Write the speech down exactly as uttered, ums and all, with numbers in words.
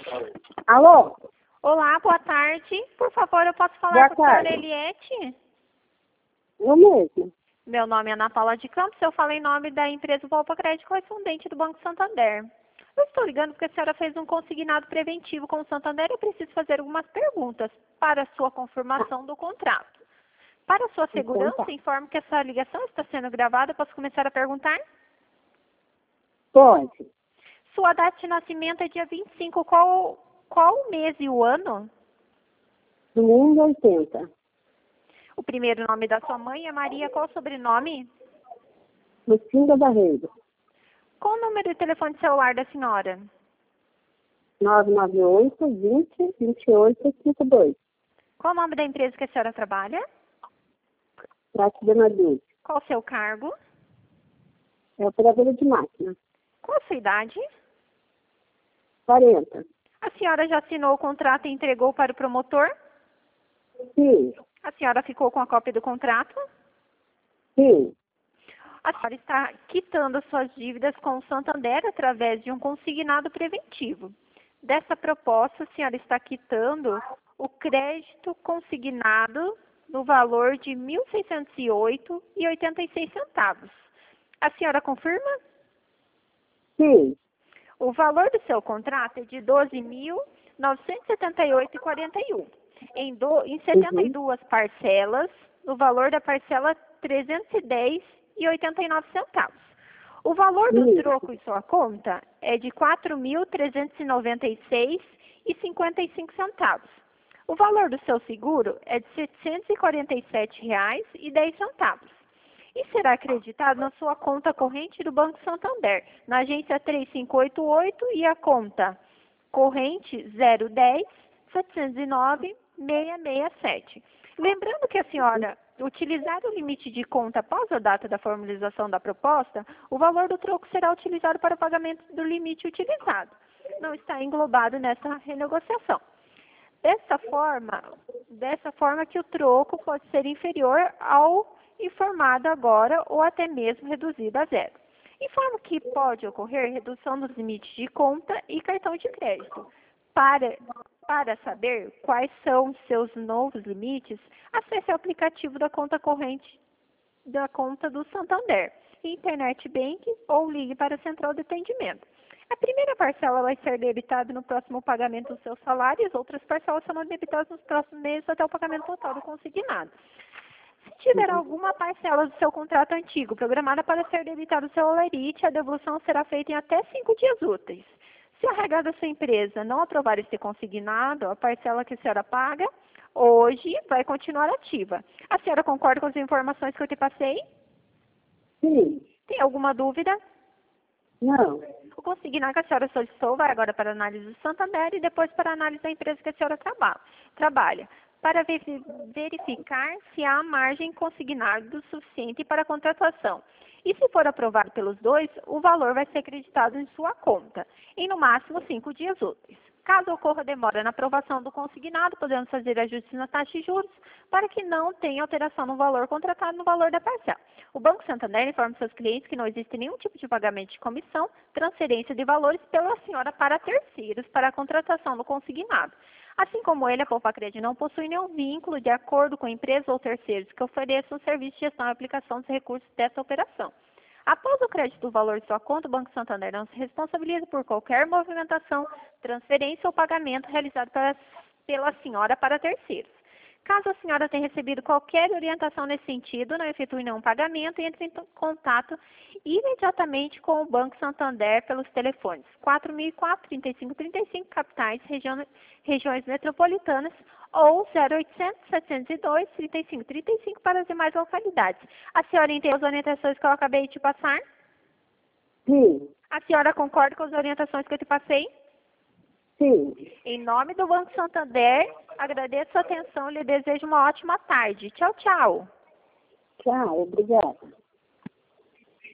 Alô? Olá, boa tarde. Por favor, eu posso falar Boa com a senhora tarde. Eliette? Eu mesmo. Meu nome é Ana Paula de Campos, eu falo em nome da empresa Volpa Crédito Correspondente do Banco Santander. Eu estou ligando porque a senhora fez um consignado preventivo com o Santander e eu preciso fazer algumas perguntas para a sua confirmação do contrato. Para a sua segurança, Então tá. informo que essa ligação está sendo gravada. Posso começar a perguntar? Pode. Sua data de nascimento é dia vinte e cinco. Qual, qual o mês e o ano? Domingo oitenta. O primeiro nome da sua mãe é Maria. Qual o sobrenome? Lucinda Barreiro. Qual o número de telefone celular da senhora? nove nove oito, vinte, vinte e oito, cinquenta e dois. Qual o nome da empresa que a senhora trabalha? Prato de Madrid. Qual o seu cargo? É operadora de máquina. Qual a sua idade? quarenta. A senhora já assinou o contrato e entregou para o promotor? Sim. A senhora ficou com a cópia do contrato? Sim. A senhora está quitando suas dívidas com o Santander através de um consignado preventivo. Dessa proposta, a senhora está quitando o crédito consignado no valor de mil seiscentos e oito reais e oitenta e seis centavos. A senhora confirma? Sim. O valor do seu contrato é de doze mil novecentos e setenta e oito reais e quarenta e um centavos. Em, do, em setenta e duas parcelas, no valor da parcela trezentos e dez reais e oitenta e nove centavos. O valor do Isso. troco em sua conta é de quatro mil trezentos e noventa e seis reais e cinquenta e cinco centavos. O valor do seu seguro é de setecentos e quarenta e sete reais e dez centavos. E será acreditado na sua conta corrente do Banco Santander, na agência três cinco oito oito e a conta corrente zero um zero, setecentos e nove, seiscentos e sessenta e sete. Lembrando que a senhora utilizar o limite de conta após a data da formalização da proposta, o valor do troco será utilizado para o pagamento do limite utilizado. Não está englobado nessa renegociação. Dessa forma, dessa forma que o troco pode ser inferior ao informado agora ou até mesmo reduzido a zero. Informo que pode ocorrer redução dos limites de conta e cartão de crédito. Para, para saber quais são seus novos limites, acesse o aplicativo da conta corrente da conta do Santander, Internet Bank ou ligue para a central de atendimento. A primeira parcela vai ser debitada no próximo pagamento do seu salário e as outras parcelas serão debitadas nos próximos meses até o pagamento total do consignado. Se tiver alguma parcela do seu contrato antigo programada para ser debitada no seu holerite, a devolução será feita em até cinco dias úteis. Se a regra da sua empresa não aprovar esse consignado, a parcela que a senhora paga hoje vai continuar ativa. A senhora concorda com as informações que eu te passei? Sim. Tem alguma dúvida? Não. O consignado que a senhora solicitou vai agora para a análise do Santander e depois para a análise da empresa que a senhora traba- trabalha, para ve- verificar se há margem consignado suficiente para a contratação. E se for aprovado pelos dois, o valor vai ser acreditado em sua conta, em no máximo cinco dias úteis. Caso ocorra demora na aprovação do consignado, podemos fazer ajustes na taxa de juros para que não tenha alteração no valor contratado no valor da parcela. O Banco Santander informa seus clientes que não existe nenhum tipo de pagamento de comissão, transferência de valores pela senhora para terceiros para a contratação do consignado. Assim como ele, a Poupa Crédito não possui nenhum vínculo de acordo com empresas ou terceiros que ofereçam o serviço de gestão e aplicação dos recursos dessa operação. Após o crédito do valor de sua conta, o Banco Santander não se responsabiliza por qualquer movimentação, transferência ou pagamento realizado pela, pela senhora para terceiros. Caso a senhora tenha recebido qualquer orientação nesse sentido, não efetue nenhum pagamento e entre em contato imediatamente com o Banco Santander pelos telefones quatro mil e quatro, trinta e cinco trinta e cinco, capitais, região, regiões metropolitanas, ou zero oitocentos, setecentos e dois, trinta e cinco trinta e cinco para as demais localidades. A senhora entende as orientações que eu acabei de te passar? Sim. A senhora concorda com as orientações que eu te passei? Sim. Em nome do Banco Santander, agradeço a atenção e lhe desejo uma ótima tarde. Tchau, tchau. Tchau. Obrigada.